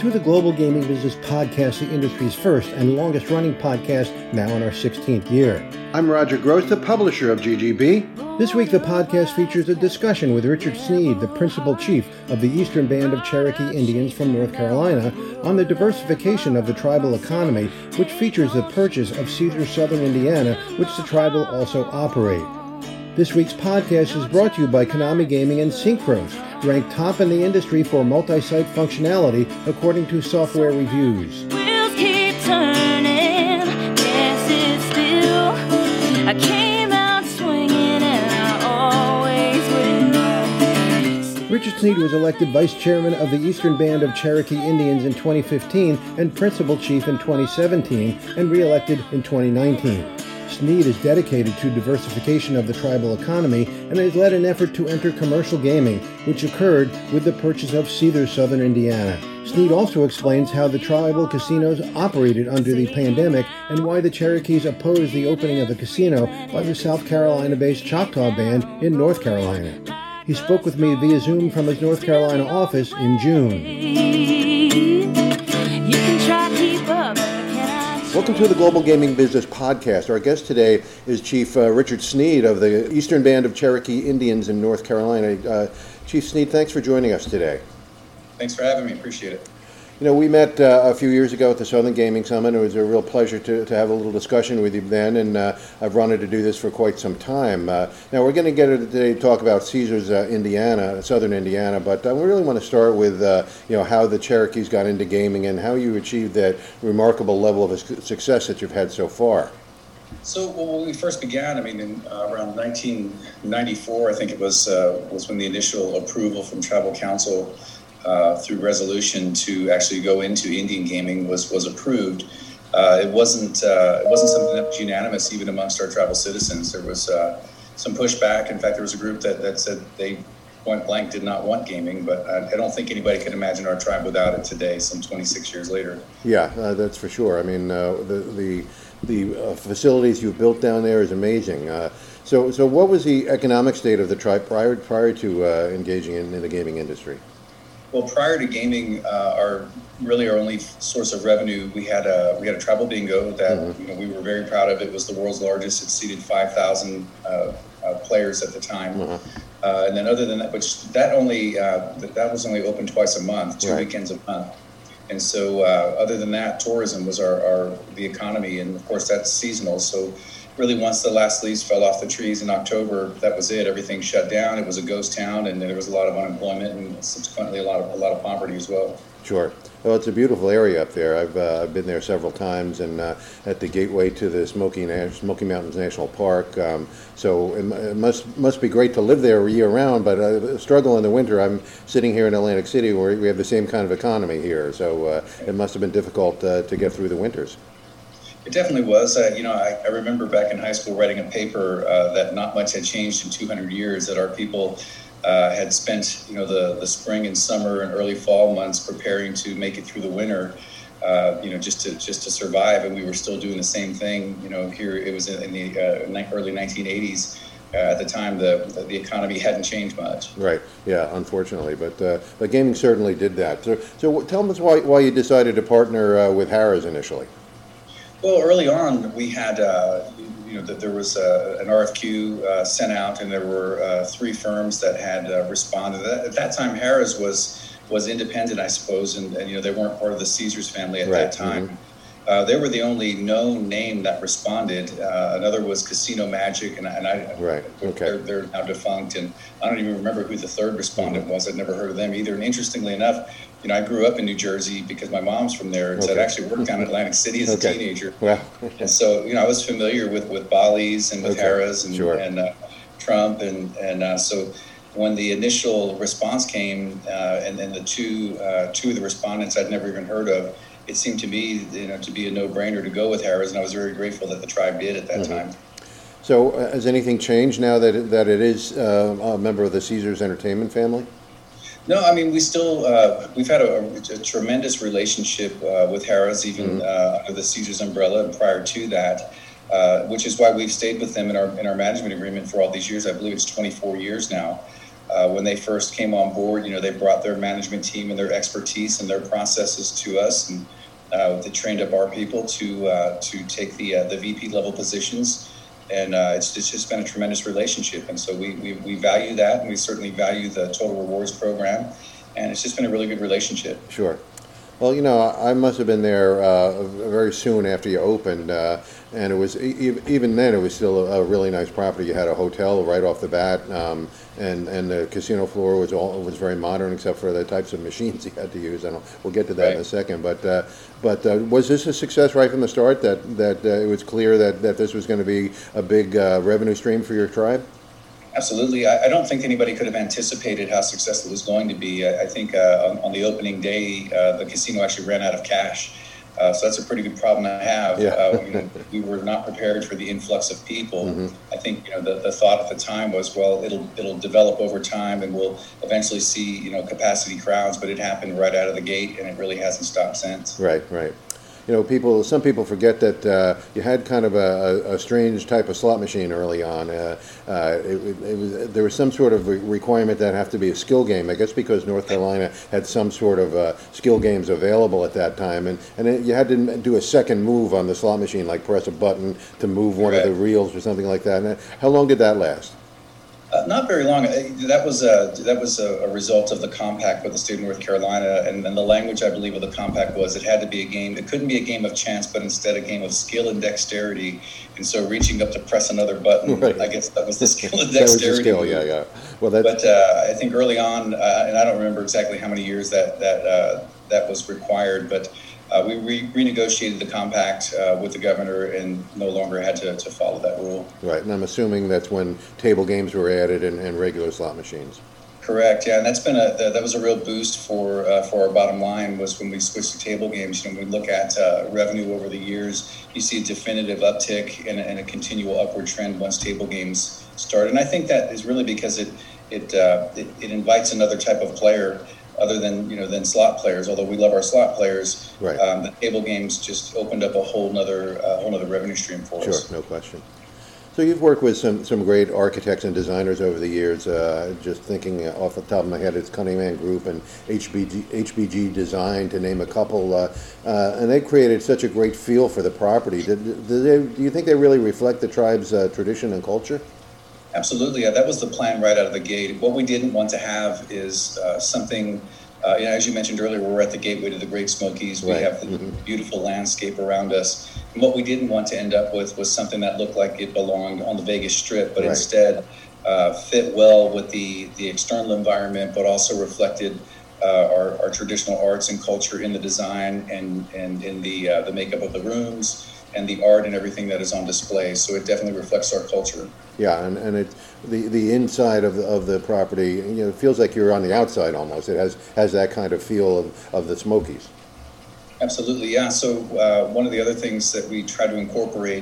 to the Global Gaming Business Podcast, the industry's first and longest running podcast, now in our 16th year. I'm Roger Gross, the publisher of GGB. This week, the podcast features a discussion with Richard Sneed, the principal chief of the Eastern Band of Cherokee Indians from North Carolina, on the diversification of the tribal economy, which features the purchase of Caesars Southern Indiana, which the tribe will also operate. This week's podcast is brought to you by Konami Gaming and Synchros, ranked top in the industry for multi-site functionality according to software reviews. Wheels keep turning, yes it's still. I came out swinging and I always will. Richard Sneed was elected vice chairman of the Eastern Band of Cherokee Indians in 2015 and principal chief in 2017 and re-elected in 2019. Sneed is dedicated to diversification of the tribal economy and has led an effort to enter commercial gaming, which occurred with the purchase of Caesars Southern Indiana. Sneed also explains how the tribal casinos operated under the pandemic and why the Cherokees opposed the opening of a casino by the South Carolina-based Choctaw Band in North Carolina. He spoke with me via Zoom from his North Carolina office in June. You can try to keep up. Welcome to the Global Gaming Business Podcast. Our guest today is Chief Richard Sneed of the Eastern Band of Cherokee Indians in North Carolina. Chief Sneed, thanks for joining us today. Thanks for having me. Appreciate it. You know, we met a few years ago at the Southern Gaming Summit. It was a real pleasure to have a little discussion with you then, and I've wanted to do this for quite some time. Now, we're going to get today to talk about Caesars Indiana, Southern Indiana, but we really want to start with, how the Cherokees got into gaming and how you achieved that remarkable level of success that you've had so far. So when we first began, in around 1994, I think it was when the initial approval from Tribal Council through resolution to actually go into Indian gaming was approved. It wasn't something that was unanimous even amongst our tribal citizens. There was some pushback. In fact, there was a group that said they point blank did not want gaming, but I don't think anybody could imagine our tribe without it today, some 26 years later. Yeah, that's for sure. The facilities you've built down there is amazing. So what was the economic state of the tribe prior to engaging in the gaming industry? Well, prior to gaming, our only source of revenue, we had a tribal bingo that we were very proud of. It was the world's largest. It seated 5,000 players at the time. And then other than that, that was only open twice a month, two weekends a month. And so other than that, tourism was the economy, and of course that's seasonal. So really, once the last leaves fell off the trees in October, that was it. Everything shut down. It was a ghost town, and there was a lot of unemployment and subsequently a lot of poverty as well. Sure. Well, it's a beautiful area up there. I've been there several times, and at the gateway to the Smoky Mountains National Park. So it must be great to live there year round. But struggle in the winter. I'm sitting here in Atlantic City, where we have the same kind of economy here. So it must have been difficult to get through the winters. It definitely was. I remember back in high school writing a paper that not much had changed in 200 years, that our people had spent, the spring and summer and early fall months preparing to make it through the winter, just to survive. And we were still doing the same thing. Here it was in the early 1980s. At the time, the economy hadn't changed much. Right. Yeah. Unfortunately, but gaming certainly did that. So tell us why you decided to partner with Harrah's initially. Well, early on, we had, there was an RFQ sent out, and there were three firms that had responded. At that time, Harrah's was independent, I suppose, and they weren't part of the Caesars family at that time. Mm-hmm. They were the only known name that responded. Another was Casino Magic, they're now defunct, and I don't even remember who the third respondent was. I'd never heard of them either. And interestingly enough, I grew up in New Jersey because my mom's from there, and so I'd actually worked down in Atlantic City as a teenager. Wow. And so, I was familiar with Bally's and with Harrah's and Trump, and so when the initial response came, and then the two of the respondents I'd never even heard of, it seemed to me, to be a no-brainer to go with Harrah's, and I was very grateful that the tribe did at that time. So, has anything changed now that it is a member of the Caesars Entertainment family? No, we still we've had a tremendous relationship with Harrah's, even under the Caesars umbrella, and prior to that, which is why we've stayed with them in our management agreement for all these years. I believe it's 24 years now. When they first came on board, they brought their management team and their expertise and their processes to us, and they trained up our people to take the VP level positions. And it's just been a tremendous relationship. And so we value that, and we certainly value the Total Rewards program. And it's just been a really good relationship. Sure. Well, I must have been there very soon after you opened, and it was even then it was still a really nice property. You had a hotel right off the bat, and the casino floor was very modern, except for the types of machines you had to use. And we'll get to that in a second. But was this a success right from the start? That it was clear that this was going to be a big revenue stream for your tribe? Absolutely. I don't think anybody could have anticipated how successful it was going to be. I think on the opening day, the casino actually ran out of cash. So that's a pretty good problem to have. Yeah. We were not prepared for the influx of people. I think the thought at the time was, well, it'll develop over time, and we'll eventually see capacity crowds. But it happened right out of the gate, and it really hasn't stopped since. Right. Some people forget that you had kind of a strange type of slot machine early on. There was some sort of requirement that have to be a skill game, I guess because North Carolina had some sort of skill games available at that time, and you had to do a second move on the slot machine, like press a button to move one of the reels or something like that. And how long did that last? Not very long. That was a result of the compact with the state of North Carolina, and the language, I believe, of the compact was it had to be a game. It couldn't be a game of chance, but instead a game of skill and dexterity. And so reaching up to press another button, right. I guess that was the skill and dexterity. That was the skill, yeah. Well, but I think early on, and I don't remember exactly how many years that was required, but we renegotiated the compact with the governor and no longer had to follow that rule. Right, and I'm assuming that's when table games were added and regular slot machines. Correct, yeah, and that's been that was a real boost for our bottom line was when we switched to table games. When we look at revenue over the years, you see a definitive uptick and a continual upward trend once table games start. And I think that is really because it invites another type of player other than slot players. Although we love our slot players, right. The table games just opened up a whole nother revenue stream for us. Sure, no question. So you've worked with some great architects and designers over the years. Just thinking off the top of my head, it's Cunningham Group and HBG Design, to name a couple. And they created such a great feel for the property. Do you think they really reflect the tribe's tradition and culture? Absolutely. That was the plan right out of the gate. What we didn't want to have is something, as you mentioned earlier, we're at the gateway to the Great Smokies. We have the beautiful landscape around us. And what we didn't want to end up with was something that looked like it belonged on the Vegas Strip, but instead fit well with the external environment, but also reflected our traditional arts and culture in the design and in the makeup of the rooms and the art and everything that is on display. So it definitely reflects our culture. Yeah, and the inside of the property, it feels like you're on the outside almost. It has that kind of feel of the Smokies. Absolutely, yeah. So one of the other things that we tried to incorporate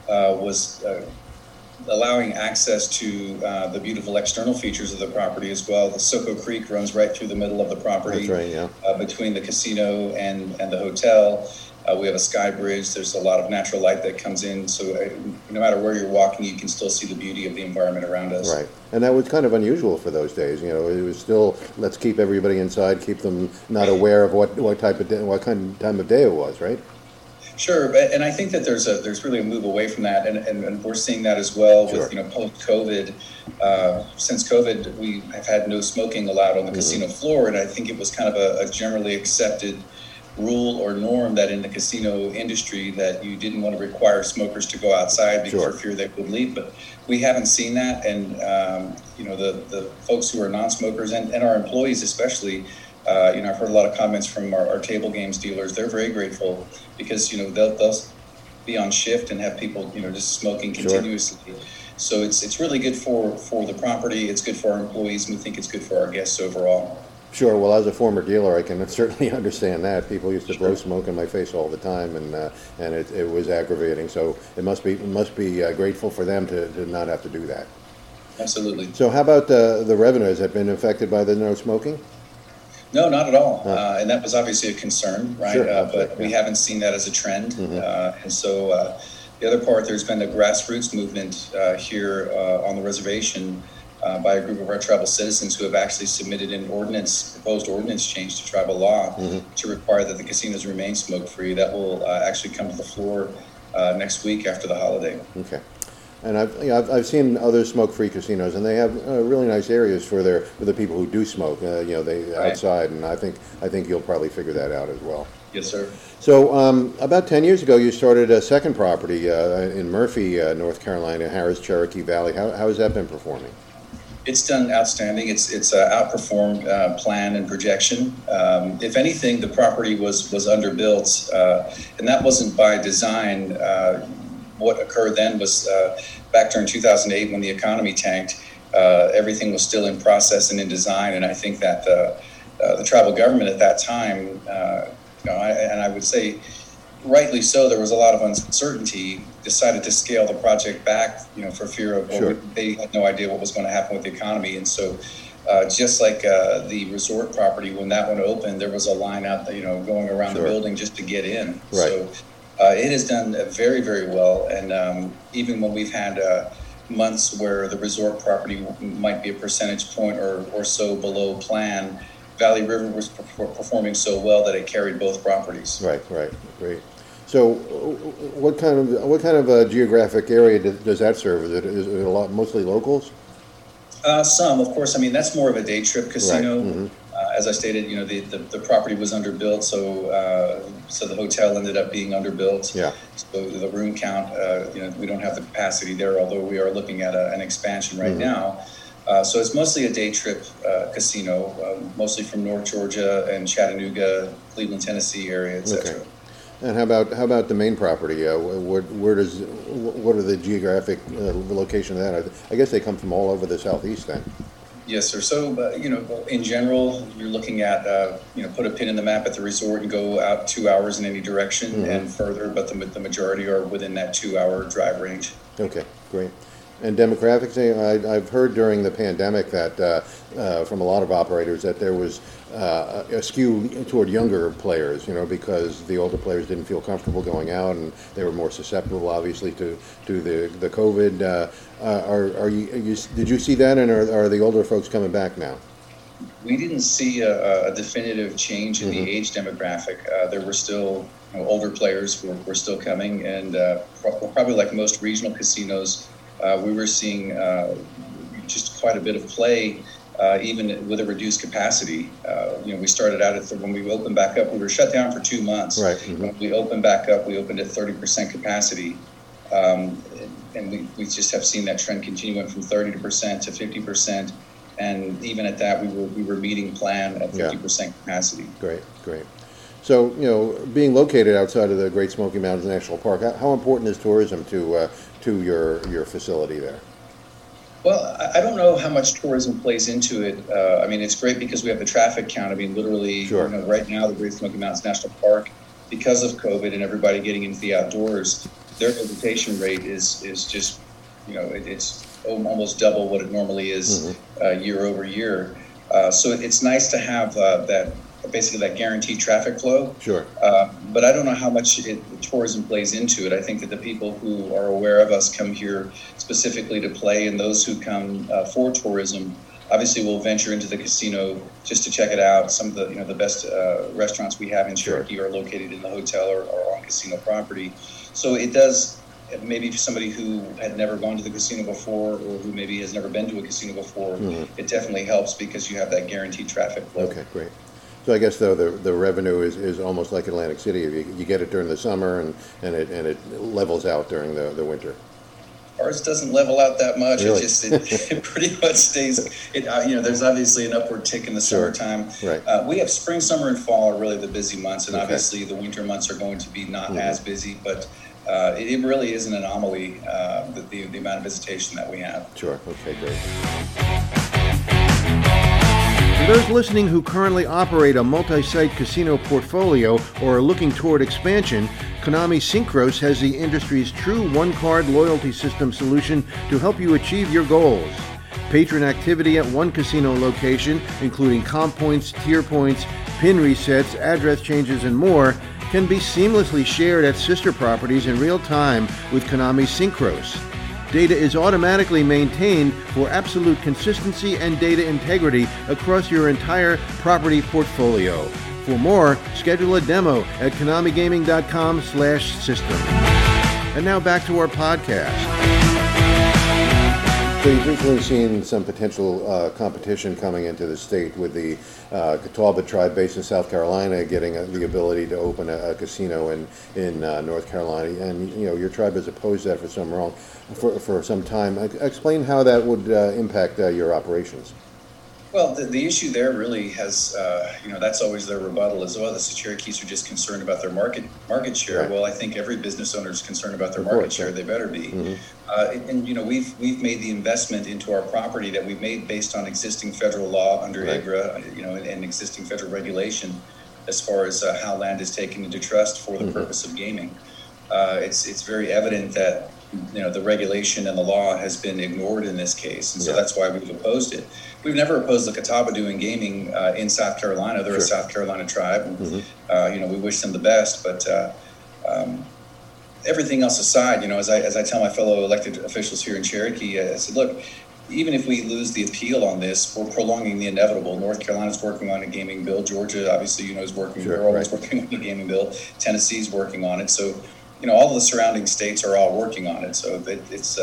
was allowing access to the beautiful external features of the property as well. The Soco Creek runs right through the middle of the property. That's right, yeah. Between the casino and the hotel. We have a sky bridge. There's a lot of natural light that comes in. So no matter where you're walking, you can still see the beauty of the environment around us. Right. And that was kind of unusual for those days. It was still, let's keep everybody inside, keep them not aware of what kind of time of day it was, right? Sure, and I think that there's really a move away from that, and we're seeing that as well with post-COVID. Since COVID, we have had no smoking allowed on the casino floor, and I think it was kind of a generally accepted rule or norm that in the casino industry that you didn't want to require smokers to go outside because of fear they would leave. But we haven't seen that, and the folks who are non-smokers and our employees especially. I've heard a lot of comments from our table games dealers. They're very grateful because they'll be on shift and have people just smoking continuously. So it's really good for the property. It's good for our employees, and we think it's good for our guests overall. Sure. Well, as a former dealer, I can certainly understand that. People used to blow smoke in my face all the time, and it was aggravating. So it must be grateful for them to not have to do that. Absolutely. So how about the revenue? Has it been affected by the no smoking? No, not at all. And that was obviously a concern, right? Sure, but we haven't seen that as a trend. And so the other part, there's been a grassroots movement here on the reservation by a group of our tribal citizens who have actually submitted an proposed ordinance change to tribal law to require that the casinos remain smoke-free. That will actually come to the floor next week after the holiday. Okay. And I've seen other smoke-free casinos, and they have really nice areas for the people who do smoke. They outside, and I think you'll probably figure that out as well. Yes, sir. So about 10 years ago, you started a second property in Murphy, North Carolina, Harrah's Cherokee Valley. How has that been performing? It's done outstanding. It's outperformed plan and projection. If anything, the property was underbuilt, and that wasn't by design. What occurred then was back during 2008 when the economy tanked, everything was still in process and in design, and I think that the tribal government at that time, and I would say rightly so, there was a lot of uncertainty, decided to scale the project back, for fear of they had no idea what was going to happen with the economy. And so just like the resort property, when that one opened, there was a line out, going around the building just to get in. Right. So it has done very, very well. And even when we've had months where the resort property might be a percentage point or so below plan, Valley River was performing so well that it carried both properties. Right, great. So, what kind of geographic area does that serve? Is it a lot mostly locals? Some, of course. I mean, that's more of a day trip casino. Right. Mm-hmm. As I stated, the property was underbuilt, so the hotel ended up being underbuilt. Yeah. So the room count, we don't have the capacity there, although we are looking at an expansion right now. So it's mostly a day trip casino, mostly from North Georgia and Chattanooga, Cleveland, Tennessee area, etc. Okay. And how about the main property? What are the geographic location of that? I guess they come from all over the Southeast then. Yes, sir. So, in general, you're looking at, put a pin in the map at the resort and go out 2 hours in any direction and further, but the majority are within that 2-hour drive range. Okay, great. And demographics, I've heard during the pandemic that from a lot of operators that there was a skew toward younger players, because the older players didn't feel comfortable going out and they were more susceptible, obviously, to the COVID. Did you see that, and are the older folks coming back now? We didn't see a definitive change in the age demographic. There were still older players who were still coming, and probably like most regional casinos, we were seeing just quite a bit of play, even with a reduced capacity. We started out when we opened back up, we were shut down for 2 months. Right. When we opened back up, we opened at 30% capacity. And we just have seen that trend continue, went from 30% to 50%. And even at that, we were meeting plan at 50% capacity. Great. So, being located outside of the Great Smoky Mountains National Park, how important is tourism to your facility there? Well, I don't know how much tourism plays into it. I mean, it's great because we have the traffic count. I mean, literally, right now, the Great Smoky Mountains National Park, because of COVID and everybody getting into the outdoors, their visitation rate is just, it's almost double what it normally is year over year. So it's nice to have basically that guaranteed traffic flow. Sure. But I don't know how much tourism plays into it. I think that the people who are aware of us come here specifically to play, and those who come for tourism obviously will venture into the casino just to check it out. Some of the best restaurants we have in Cherokee are located in the hotel or on casino property. So it does, maybe for somebody who had never gone to the casino before or who maybe has never been to a casino before, it definitely helps because you have that guaranteed traffic flow. Okay, great. So I guess, though, the revenue is almost like Atlantic City. You get it during the summer, and it levels out during the winter. Ours doesn't level out that much. Really? It pretty much stays. There's obviously an upward tick in the summertime. Right. We have spring, summer, and fall are really the busy months, and obviously the winter months are going to be not as busy. But it really is an anomaly, the amount of visitation that we have. Sure. Okay, great. For those listening who currently operate a multi-site casino portfolio or are looking toward expansion, Konami Synchros has the industry's true one-card loyalty system solution to help you achieve your goals. Patron activity at one casino location, including comp points, tier points, pin resets, address changes, and more, can be seamlessly shared at sister properties in real time with Konami Synchros. Data is automatically maintained for absolute consistency and data integrity across your entire property portfolio. For more, schedule a demo at konamigaming.com/system. And now back to our podcast. So you've recently seen some potential competition coming into the state with the Catawba tribe based in South Carolina getting the ability to open a casino in North Carolina, and your tribe has opposed that for some time. Explain how that would impact your operations. Well, the issue there really has, that's always their rebuttal as well. The Cherokees are just concerned about their market share. Right. Well, I think every business owner is concerned about their market share. They better be. Mm-hmm. We've made the investment into our property that we've made based on existing federal law under Right. IGRA, and existing federal regulation as far as how land is taken into trust for the purpose of gaming. It's very evident that the regulation and the law has been ignored in this case, and so that's why we've opposed it. We've never opposed the Catawba doing gaming in South Carolina. They're a South Carolina tribe, and we wish them the best. But everything else aside, as I tell my fellow elected officials here in Cherokee, I said, look, even if we lose the appeal on this, we're prolonging the inevitable. North Carolina's working on a gaming bill. Georgia, obviously, is working. They're always working on a gaming bill. Tennessee's working on it. So, all of the surrounding states are all working on it. So it's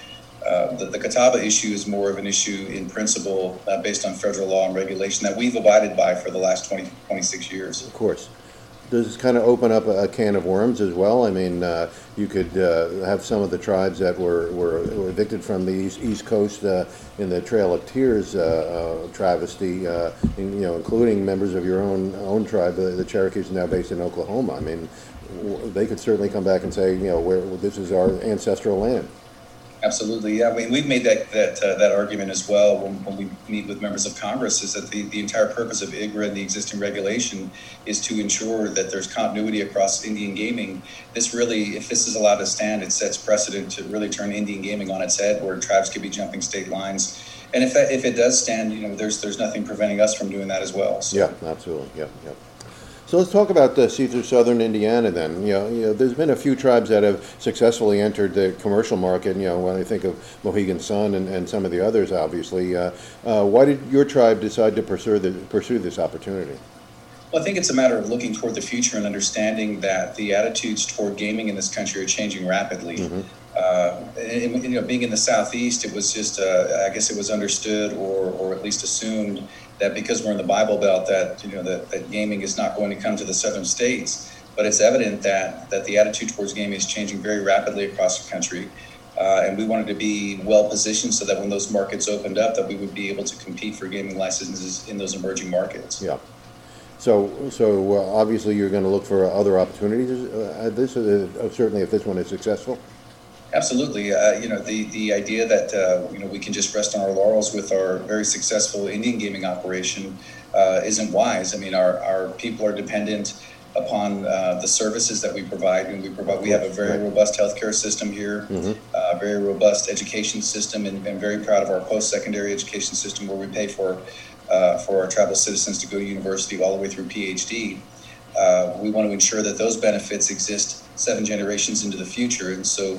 the Catawba issue is more of an issue in principle based on federal law and regulation that we've abided by for the last 26 years. Of course. Does this kind of open up a can of worms as well? I mean, you could have some of the tribes that were evicted from the East Coast in the Trail of Tears travesty, including members of your own tribe. The Cherokees are now based in Oklahoma. I mean, they could certainly come back and say, this is our ancestral land. Absolutely, yeah. We've made that argument as well when we meet with members of Congress, is that the entire purpose of IGRA and the existing regulation is to ensure that there's continuity across Indian gaming. If this is allowed to stand, it sets precedent to really turn Indian gaming on its head, where tribes could be jumping state lines. And if it does stand, there's nothing preventing us from doing that as well. So. Yeah, absolutely. Yeah. So let's talk about Caesar Southern Indiana then. There's been a few tribes that have successfully entered the commercial market. When I think of Mohegan Sun and some of the others, obviously. Why did your tribe decide to pursue this opportunity? Well, I think it's a matter of looking toward the future and understanding that the attitudes toward gaming in this country are changing rapidly. Mm-hmm. Being in the Southeast, it was just, I guess it was understood or at least assumed that because we're in the Bible Belt that gaming is not going to come to the southern states. But it's evident that the attitude towards gaming is changing very rapidly across the country. And we wanted to be well positioned so that when those markets opened up, that we would be able to compete for gaming licenses in those emerging markets. Yeah. So obviously you're going to look for other opportunities at this, certainly if this one is successful. Absolutely. The idea that we can just rest on our laurels with our very successful Indian gaming operation isn't wise. I mean, our people are dependent upon the services that we provide, and we have a very robust healthcare system here, a very robust education system, and very proud of our post-secondary education system, where we pay for our tribal citizens to go to university all the way through PhD. We want to ensure that those benefits exist 7 generations into the future, and so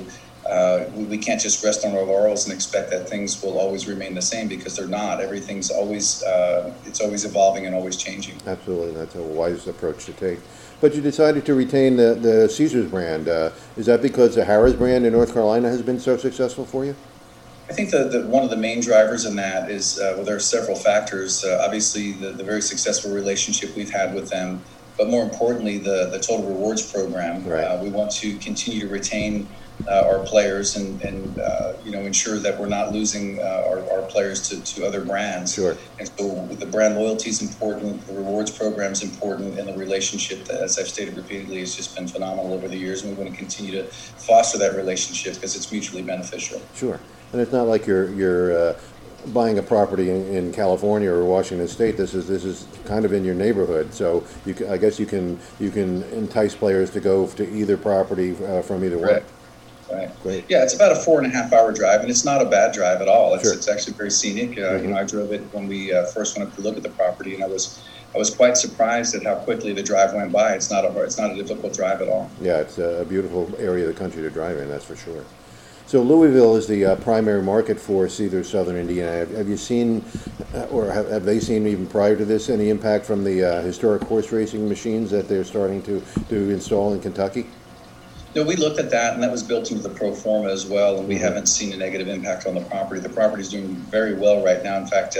we can't just rest on our laurels and expect that things will always remain the same, because they're not. Everything's always it's always evolving and always changing. Absolutely, that's a wise approach to take. But you decided to retain the Caesars brand. Is that because the Harrah's brand in North Carolina has been so successful for you? I think that one of the main drivers in that is, there are several factors. Obviously, the very successful relationship we've had with them, but more importantly, the Total Rewards program. Right. We want to continue to retain our players and ensure that we're not losing our players to other brands. Sure. And so the brand loyalty is important, the rewards program is important, and the relationship that, as I've stated repeatedly, has just been phenomenal over the years, and we want to continue to foster that relationship because it's mutually beneficial. Sure. And it's not like you're buying a property in California or Washington State. This is kind of in your neighborhood, so I guess you can entice players to go to either property from either one. Right. Great. Yeah, it's about a 4.5-hour drive, and it's not a bad drive at all. Sure. It's actually very scenic. I drove it when we first went up to look at the property, and I was quite surprised at how quickly the drive went by. It's not a difficult drive at all. Yeah, it's a beautiful area of the country to drive in, that's for sure. So Louisville is the primary market for Caesars Southern Indiana. Have you seen, or have they seen even prior to this, any impact from the historic horse racing machines that they're starting to install in Kentucky? No, we looked at that, and that was built into the pro forma as well, and we haven't seen a negative impact on the property. The property is doing very well right now. In fact,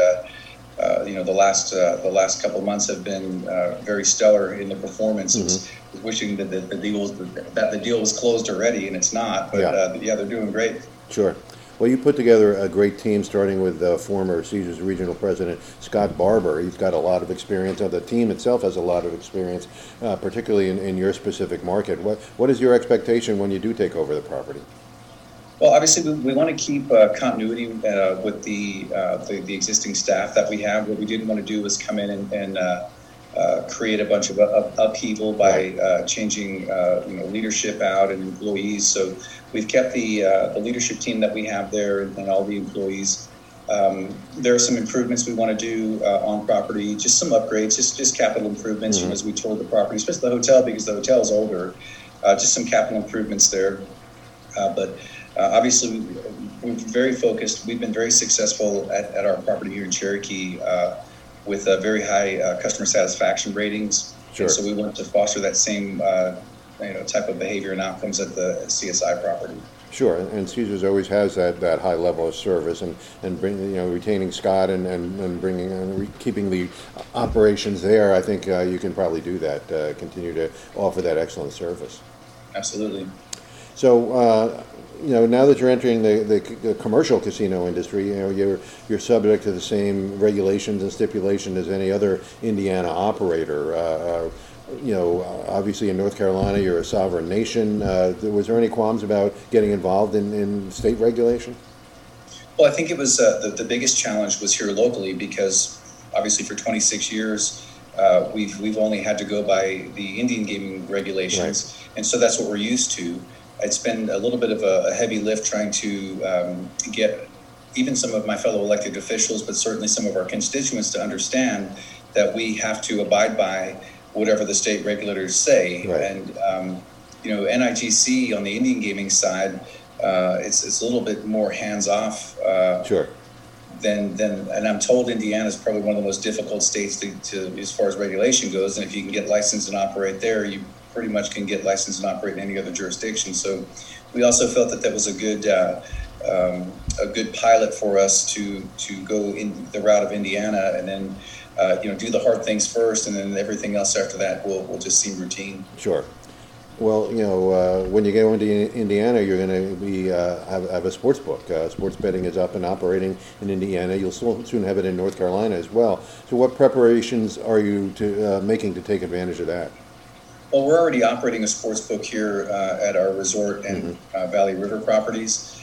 the last couple of months have been very stellar in the performance. It's wishing that the deal was closed already, and it's not. But they're doing great. Sure. Well, you put together a great team, starting with former Caesars regional president Scott Barber. He's got a lot of experience. The team itself has a lot of experience, particularly in your specific market. What is your expectation when you do take over the property? Well, obviously, we want to keep continuity with the existing staff that we have. What we didn't want to do was come in and create a bunch of upheaval by changing leadership out and employees. So we've kept the leadership team that we have there and all the employees. There are some improvements we want to do on property, just some upgrades, just capital improvements as we toured the property, especially the hotel, because the hotel is older. Just some capital improvements there. But obviously, we're very focused. We've been very successful at our property here in Cherokee with very high customer satisfaction ratings. Sure. And so we want to foster that same type of behavior and outcomes at the CSI property. Sure, and Caesars always has that high level of service, and retaining Scott and bringing keeping the operations there. I think you can probably do that. Continue to offer that excellent service. Absolutely. So, now that you're entering the commercial casino industry, you're subject to the same regulations and stipulation as any other Indiana operator. Obviously in North Carolina, you're a sovereign nation. Was there any qualms about getting involved in state regulation? Well, I think it was the biggest challenge was here locally, because obviously for 26 years we've only had to go by the Indian gaming regulations, right. And so that's what we're used to. It's been a little bit of a heavy lift trying to get even some of my fellow elected officials, but certainly some of our constituents, to understand that we have to abide by whatever the state regulators say. Right. And NIGC on the Indian gaming side, it's a little bit more hands off. Sure. And I'm told Indiana is probably one of the most difficult states to as far as regulation goes. And if you can get licensed and operate there, you pretty much can get licensed and operate in any other jurisdiction. So we also felt that was a good pilot for us to go in the route of Indiana, and then do the hard things first, and then everything else after that will just seem routine. Sure. Well, when you go into Indiana, you're going to be have a sports book. Sports betting is up and operating in Indiana. You'll soon have it in North Carolina as well. So what preparations are you making to take advantage of that? Well, we're already operating a sports book here at our resort and Valley River properties.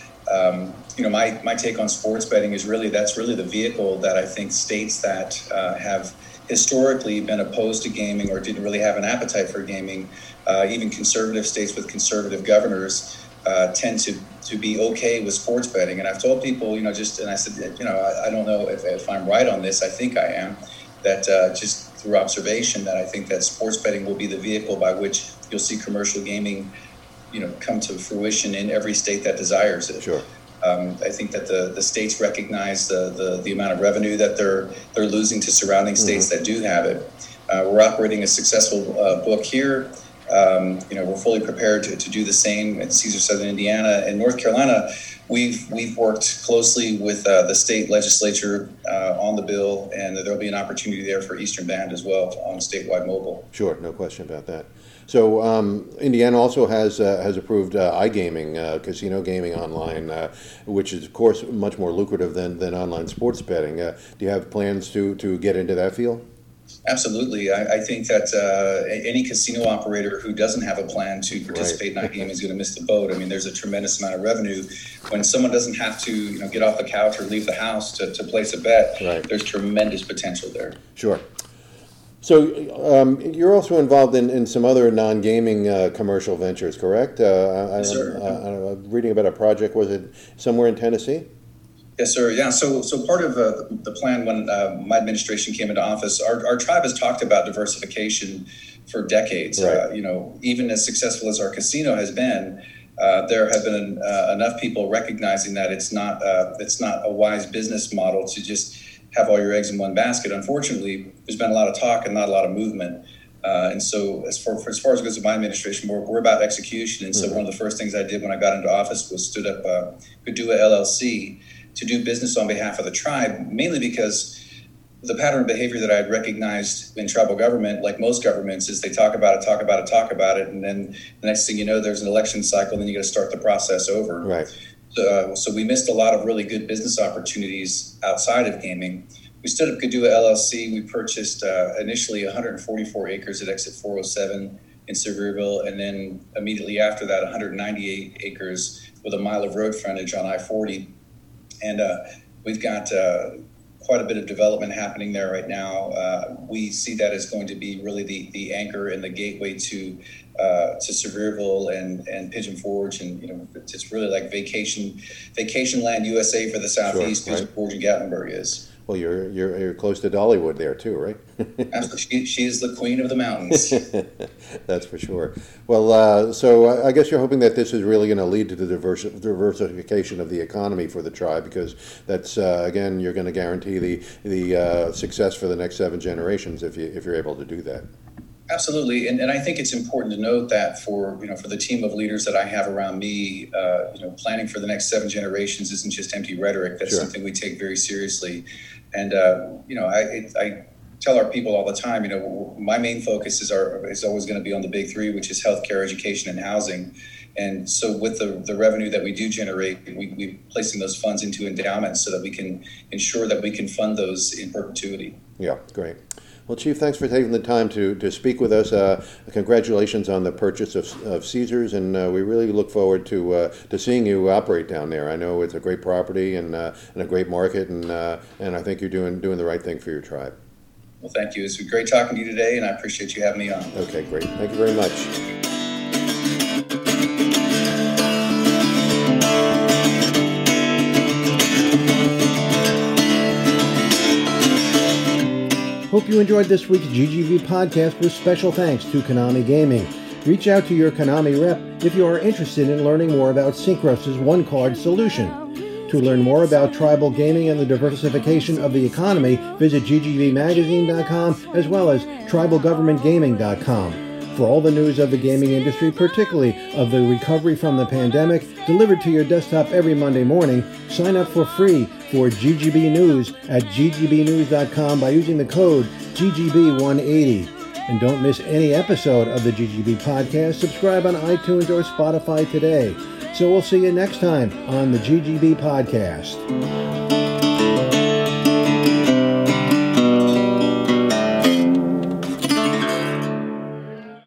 My take on sports betting is that's really the vehicle that I think states that have historically been opposed to gaming or didn't really have an appetite for gaming, even conservative states with conservative governors, tend to be okay with sports betting. And I've told people, and I said, I don't know if I'm right on this. I think I am. That just through observation, that I think that sports betting will be the vehicle by which you'll see commercial gaming, come to fruition in every state that desires it. Sure. I think that the states recognize the amount of revenue that they're losing to surrounding states that do have it. We're operating a successful book here. We're fully prepared to do the same at Caesars Southern Indiana. In North Carolina, we've worked closely with the state legislature on the bill, and there'll be an opportunity there for Eastern Band as well on statewide mobile. Sure, no question about that. So Indiana also has approved iGaming, casino gaming online, which is, of course, much more lucrative than online sports betting. Do you have plans to get into that field? Absolutely. I think that any casino operator who doesn't have a plan to participate in iGaming is going to miss the boat. I mean, there's a tremendous amount of revenue. When someone doesn't have to get off the couch or leave the house to place a bet, there's tremendous potential there. Sure. So you're also involved in some other non-gaming commercial ventures, correct? Yes, sir. I'm reading about a project, was it somewhere in Tennessee? Yes, sir. Yeah. So part of the plan when my administration came into office, our tribe has talked about diversification for decades. Right. Even as successful as our casino has been, there have been enough people recognizing that it's not a wise business model to just have all your eggs in one basket. Unfortunately, there's been a lot of talk and not a lot of movement. And so as far as it goes to my administration, we're about execution. And so one of the first things I did when I got into office was stood up Kadua LLC to do business on behalf of the tribe, mainly because the pattern of behavior that I had recognized in tribal government, like most governments, is they talk about it, and then the next thing you know, there's an election cycle, and then you got to start the process over. Right. So we missed a lot of really good business opportunities outside of gaming. We stood up Kadua LLC. We purchased initially 144 acres at Exit 407 in Sevierville, and then immediately after that, 198 acres with a mile of road frontage on I-40. And we've got quite a bit of development happening there right now. We see that as going to be really the anchor and the gateway to Sevierville and Pigeon Forge, and it's really like vacation land USA for the Southeast. Sure, right. Pigeon Forge and Gatlinburg is. Well, you're close to Dollywood there too, right? Absolutely, she is the queen of the mountains. That's for sure. Well, so I guess you're hoping that this is really going to lead to the diversification of the economy for the tribe, because that's again, you're going to guarantee the success for the next 7 generations if you're able to do that. Absolutely, and I think it's important to note that for the team of leaders that I have around me, planning for the next 7 generations isn't just empty rhetoric. That's Sure. something we take very seriously. And I tell our people all the time, my main focus is always going to be on the big 3, which is healthcare, education, and housing. And so with the revenue that we do generate, we're placing those funds into endowments so that we can ensure that we can fund those in perpetuity. Yeah, great. Well, Chief, thanks for taking the time to speak with us. Congratulations on the purchase of Caesars, and we really look forward to seeing you operate down there. I know it's a great property and a great market, and I think you're doing the right thing for your tribe. Well, thank you. It's been great talking to you today, and I appreciate you having me on. Okay, great. Thank you very much. Hope you enjoyed this week's GGB podcast with special thanks to Konami Gaming. Reach out to your Konami rep if you are interested in learning more about Synchros' one-card solution. To learn more about tribal gaming and the diversification of the economy, visit ggvmagazine.com as well as tribalgovernmentgaming.com. For all the news of the gaming industry, particularly of the recovery from the pandemic, delivered to your desktop every Monday morning, sign up for free for GGB News at ggbnews.com by using the code GGB180. And don't miss any episode of the GGB podcast. Subscribe on iTunes or Spotify today. So we'll see you next time on the GGB podcast.